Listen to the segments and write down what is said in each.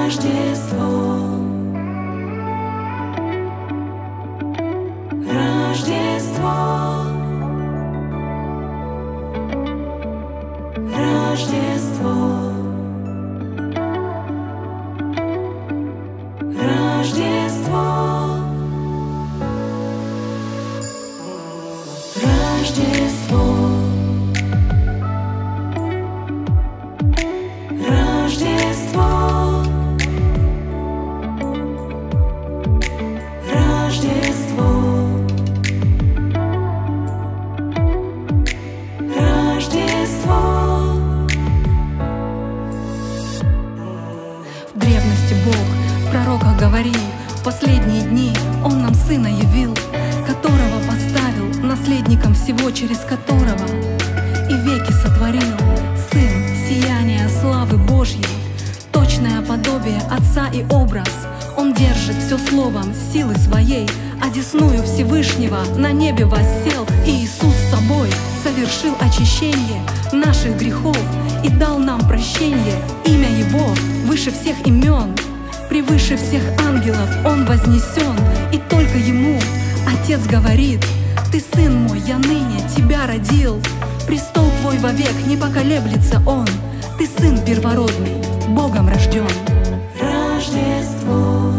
В древности Бог в пророках говорил, в последние дни Он нам Сына явил, которого поставил наследником всего, через которого и веки сотворил. Сын — сияние славы Божьей, точное подобие Отца и образ. Он держит все словом силы своей, одесную Всевышнего на небе воссел. И Иисус собой совершил очищение наших грехов и дал нам прощение. Имя Его выше всех имен, превыше всех ангелов Он вознесен. И только Ему Отец говорит: «Ты сын мой, я ныне тебя родил». Престол твой вовек не поколеблется Он. Ты сын первородный, Богом рожден. Рождество,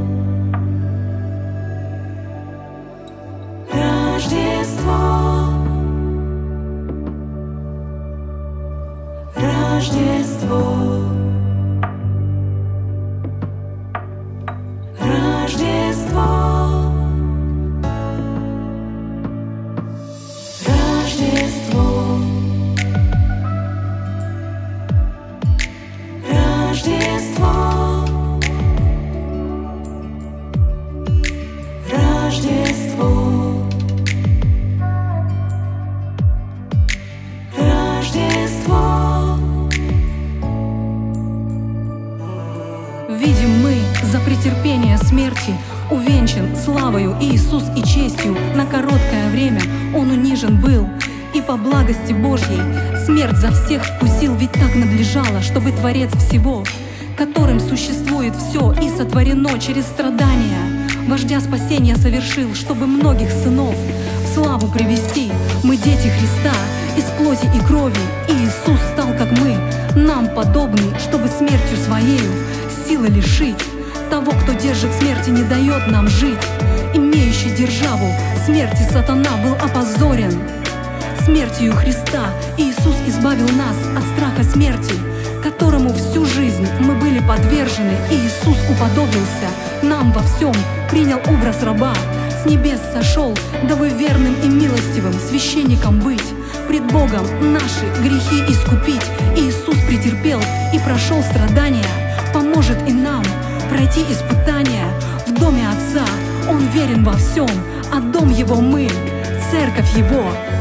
Рождество, Рождество, Рождество, Рождество, Рождество, Рождество, Рождество. Видим мы за претерпение смерти увенчан славою Иисус и честью. На короткое время Он унижен был, и по благости Божьей смерть за всех вкусил. Ведь так надлежало, чтобы Творец всего, которым существует все и сотворено через страдания, вождя спасения совершил, чтобы многих сынов в славу привести. Мы дети Христа из плоти и крови, и Иисус стал как мы, нам подобный, чтобы смертью Своею силы лишить того, кто держит смерть и не дает нам жить. Имеющий державу смерти сатана был опозорен. Смертью Христа Иисус избавил нас от страха смерти, которому всю жизнь мы были подвержены. И Иисус уподобился нам во всем, принял образ раба, с небес сошел, дабы верным и милостивым священником быть, пред Богом наши грехи искупить. Иисус претерпел и прошел страдания, поможет и нам пройти испытания. В доме Отца Он верен во всем, а дом Его мы, церковь Его.